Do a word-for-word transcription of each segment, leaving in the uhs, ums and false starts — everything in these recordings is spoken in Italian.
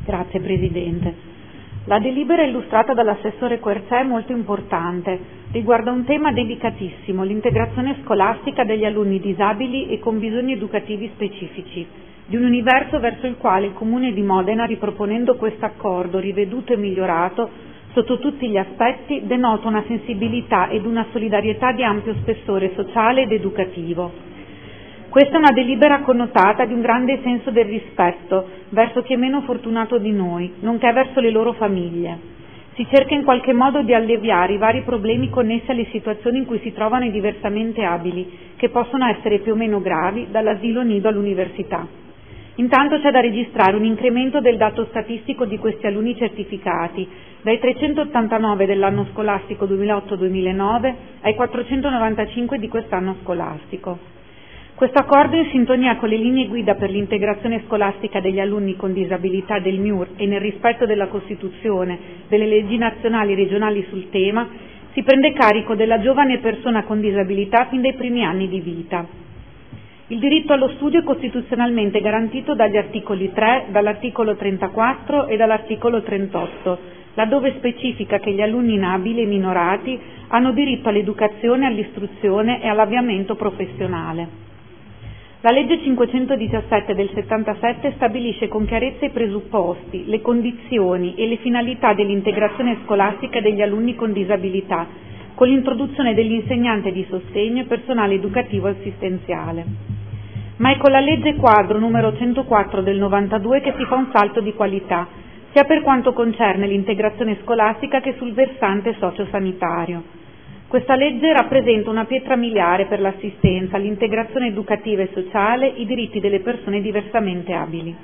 Grazie Presidente. La delibera illustrata dall'assessore Quercè è molto importante, riguarda un tema delicatissimo, l'integrazione scolastica degli alunni disabili e con bisogni educativi specifici, di un universo verso il quale il Comune di Modena, riproponendo questo accordo riveduto e migliorato sotto tutti gli aspetti, denota una sensibilità ed una solidarietà di ampio spessore sociale ed educativo. Questa è una delibera connotata di un grande senso del rispetto verso chi è meno fortunato di noi, nonché verso le loro famiglie. Si cerca in qualche modo di alleviare i vari problemi connessi alle situazioni in cui si trovano i diversamente abili, che possono essere più o meno gravi, dall'asilo nido all'università. Intanto c'è da registrare un incremento del dato statistico di questi alunni certificati, dai trecentottantanove dell'anno scolastico duemilaotto duemilanove ai quattrocentonovantacinque di quest'anno scolastico. Questo accordo è in sintonia con le linee guida per l'integrazione scolastica degli alunni con disabilità del M I U R e nel rispetto della Costituzione, delle leggi nazionali e regionali sul tema, si prende carico della giovane persona con disabilità fin dai primi anni di vita. Il diritto allo studio è costituzionalmente garantito dagli articoli tre, dall'articolo trentaquattro e dall'articolo trentotto, laddove specifica che gli alunni inabili e minorati hanno diritto all'educazione, all'istruzione e all'avviamento professionale. La legge cinquecentodiciassette del settantasette stabilisce con chiarezza i presupposti, le condizioni e le finalità dell'integrazione scolastica degli alunni con disabilità, con l'introduzione dell'insegnante di sostegno e personale educativo assistenziale. Ma è con la legge quadro numero centoquattro del novantadue che si fa un salto di qualità, sia per quanto concerne l'integrazione scolastica che sul versante sociosanitario. Questa legge rappresenta una pietra miliare per l'assistenza, l'integrazione educativa e sociale, i diritti delle persone diversamente abili.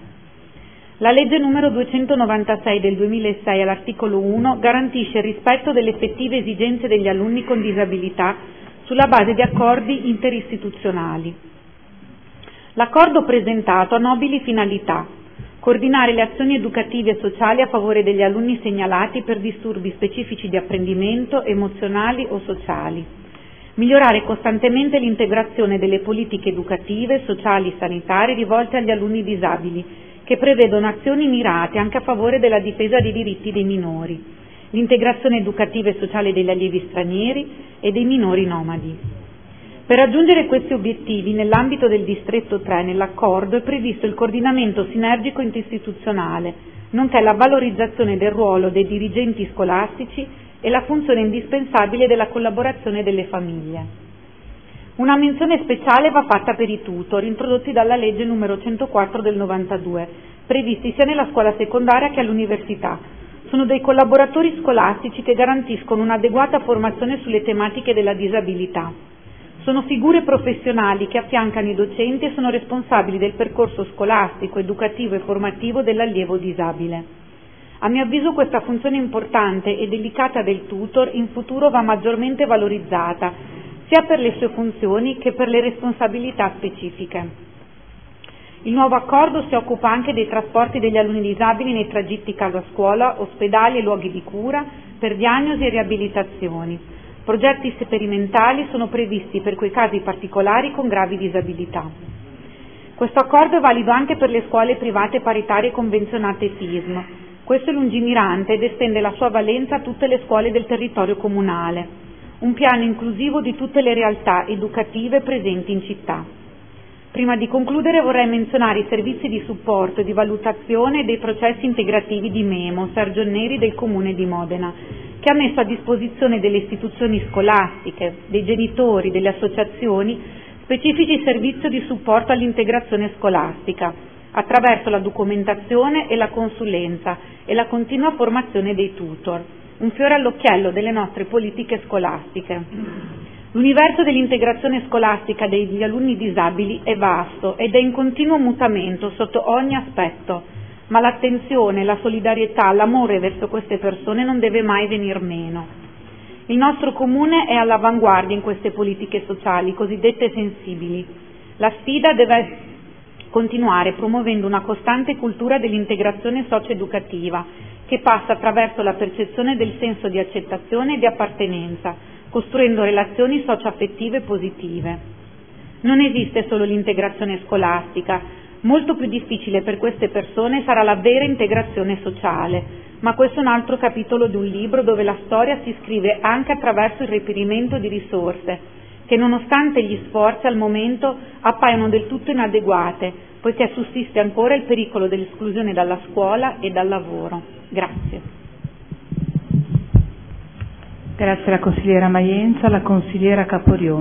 La legge numero duecentonovantasei del duemilasei all'articolo uno garantisce il rispetto delle effettive esigenze degli alunni con disabilità sulla base di accordi interistituzionali. L'accordo presentato ha nobili finalità: coordinare le azioni educative e sociali a favore degli alunni segnalati per disturbi specifici di apprendimento, emozionali o sociali, migliorare costantemente l'integrazione delle politiche educative, sociali e sanitarie rivolte agli alunni disabili, che prevedono azioni mirate anche a favore della difesa dei diritti dei minori, l'integrazione educativa e sociale degli allievi stranieri e dei minori nomadi. Per raggiungere questi obiettivi, nell'ambito del distretto tre, nell'accordo è previsto il coordinamento sinergico interistituzionale, nonché la valorizzazione del ruolo dei dirigenti scolastici e la funzione indispensabile della collaborazione delle famiglie. Una menzione speciale va fatta per i tutor, introdotti dalla legge numero centoquattro del novantadue, previsti sia nella scuola secondaria che all'università. Sono dei collaboratori scolastici che garantiscono un'adeguata formazione sulle tematiche della disabilità. Sono figure professionali che affiancano i docenti e sono responsabili del percorso scolastico, educativo e formativo dell'allievo disabile. A mio avviso questa funzione importante e delicata del tutor in futuro va maggiormente valorizzata, sia per le sue funzioni che per le responsabilità specifiche. Il nuovo accordo si occupa anche dei trasporti degli alunni disabili nei tragitti casa-scuola, ospedali e luoghi di cura per diagnosi e riabilitazioni. Progetti sperimentali sono previsti per quei casi particolari con gravi disabilità. Questo accordo è valido anche per le scuole private paritarie convenzionate F I S M. Questo è lungimirante ed estende la sua valenza a tutte le scuole del territorio comunale. Un piano inclusivo di tutte le realtà educative presenti in città. Prima di concludere vorrei menzionare i servizi di supporto e di valutazione dei processi integrativi di Memo, Sergio Neri del Comune di Modena, che ha messo a disposizione delle istituzioni scolastiche, dei genitori, delle associazioni, specifici servizi di supporto all'integrazione scolastica, attraverso la documentazione e la consulenza e la continua formazione dei tutor, un fiore all'occhiello delle nostre politiche scolastiche. L'universo dell'integrazione scolastica degli alunni disabili è vasto ed è in continuo mutamento sotto ogni aspetto, ma l'attenzione, la solidarietà, l'amore verso queste persone non deve mai venir meno. Il nostro Comune è all'avanguardia in queste politiche sociali, cosiddette sensibili. La sfida deve continuare promuovendo una costante cultura dell'integrazione socio-educativa, che passa attraverso la percezione del senso di accettazione e di appartenenza, costruendo relazioni socio-affettive positive. Non esiste solo l'integrazione scolastica, Molto più difficile per queste persone sarà la vera integrazione sociale, ma questo è un altro capitolo di un libro dove la storia si scrive anche attraverso il reperimento di risorse che, nonostante gli sforzi, al momento appaiono del tutto inadeguate, poiché sussiste ancora il pericolo dell'esclusione dalla scuola e dal lavoro. Grazie. Grazie alla consigliera Maienza, alla consigliera Caporione.